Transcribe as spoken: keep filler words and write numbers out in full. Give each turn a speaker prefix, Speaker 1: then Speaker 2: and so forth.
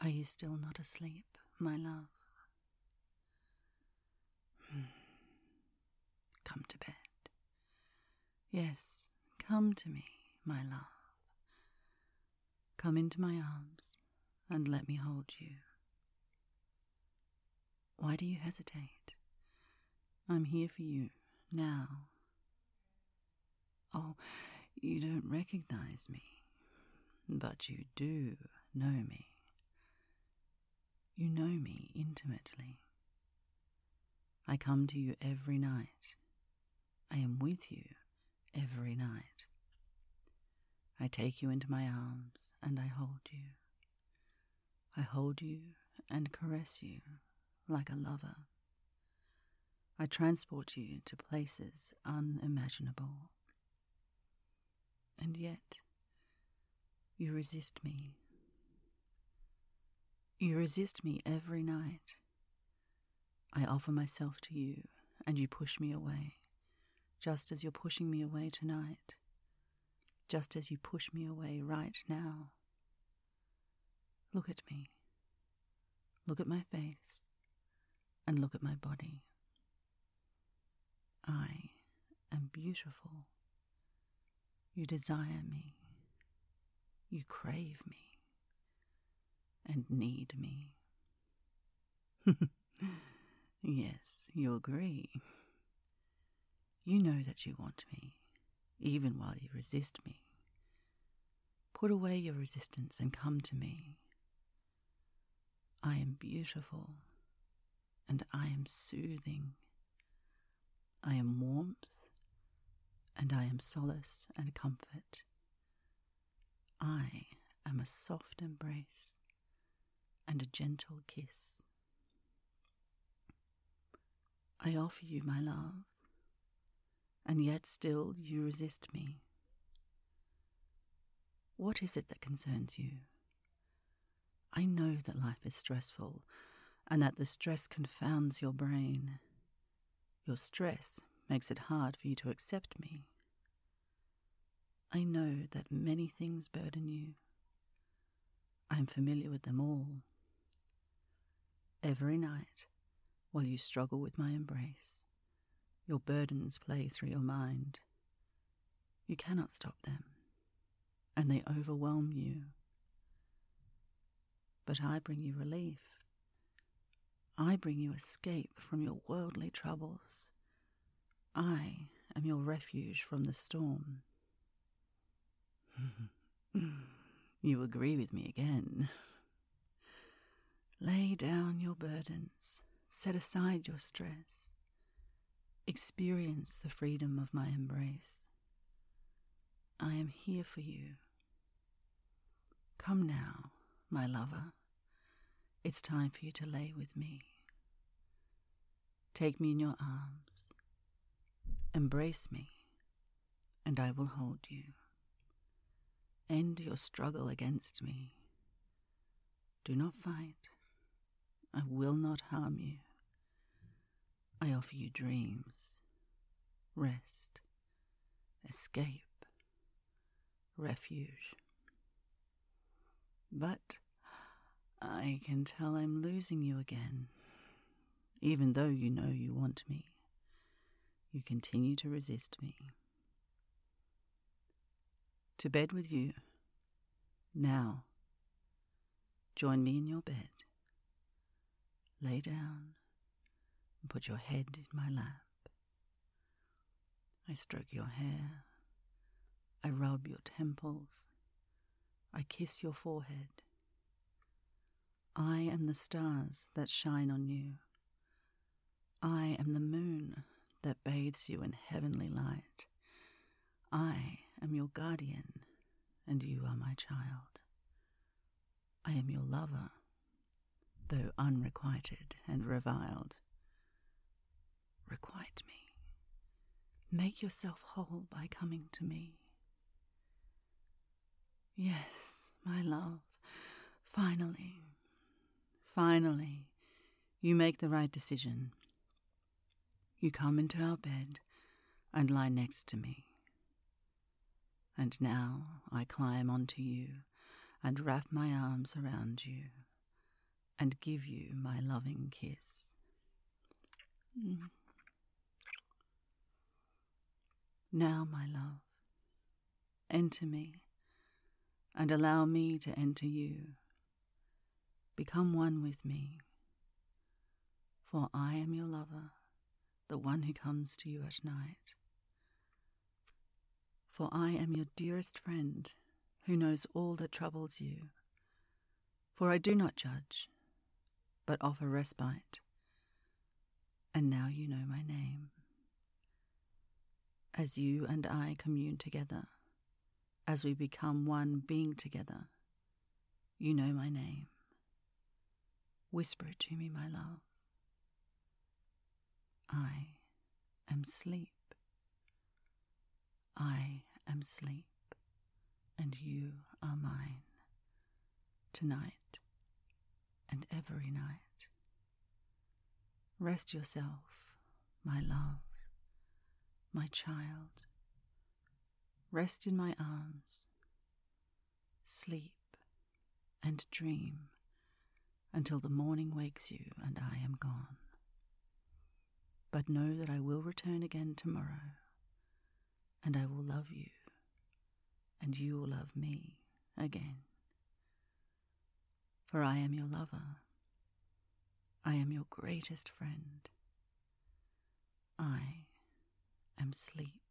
Speaker 1: Are you still not asleep, my love? Come to bed. Yes, come to me, my love. Come into my arms and let me hold you. Why do you hesitate? I'm here for you now. Oh, you don't recognize me, but you do know me. You know me intimately. I come to you every night. I am with you every night. I take you into my arms and I hold you. I hold you and caress you like a lover. I transport you to places unimaginable. And yet, you resist me. You resist me every night. I offer myself to you, and you push me away, just as you're pushing me away tonight, just as you push me away right now. Look at me. Look at my face, and look at my body. I am beautiful. You desire me. You crave me and need me. Yes, you agree. You know that you want me, even while you resist me. Put away your resistance and come to me. I am beautiful, and I am soothing. I am warmth, and I am solace and comfort. I am a soft embrace and a gentle kiss. I offer you my love, and yet still you resist me. What is it that concerns you? I know that life is stressful, and that the stress confounds your brain. Your stress makes it hard for you to accept me. I know that many things burden you. I am familiar with them all. Every night, while you struggle with my embrace, your burdens play through your mind. You cannot stop them, and they overwhelm you. But I bring you relief. I bring you escape from your worldly troubles. I am your refuge from the storm. You agree with me again. Lay down your burdens. Set aside your stress. Experience the freedom of my embrace. I am here for you. Come now, my lover. It's time for you to lay with me. Take me in your arms. Embrace me, and I will hold you. End your struggle against me. Do not fight. I will not harm you. I offer you dreams, rest, escape, refuge. But I can tell I'm losing you again. Even though you know you want me, you continue to resist me. To bed with you. Now, join me in your bed. Lay down and put your head in my lap. I stroke your hair. I rub your temples. I kiss your forehead. I am the stars that shine on you. I am the moon that bathes you in heavenly light. I am your guardian, and you are my child. I am your lover, though unrequited and reviled. Requite me. Make yourself whole by coming to me. Yes, my love, finally, finally, you make the right decision. You come into our bed and lie next to me. And now I climb onto you and wrap my arms around you and give you my loving kiss. Mm. Now, my love, enter me and allow me to enter you. Become one with me, for I am your lover, the one who comes to you at night. For I am your dearest friend, who knows all that troubles you. For I do not judge, but offer respite. And now you know my name. As you and I commune together, as we become one being together, you know my name. Whisper it to me, my love. I am sleep. I am sleep, and you are mine, tonight and every night. Rest yourself, my love, my child. Rest in my arms. Sleep and dream until the morning wakes you and I am gone. But know that I will return again tomorrow, and I will love you, and you will love me again. For I am your lover. I am your greatest friend. I am sleep.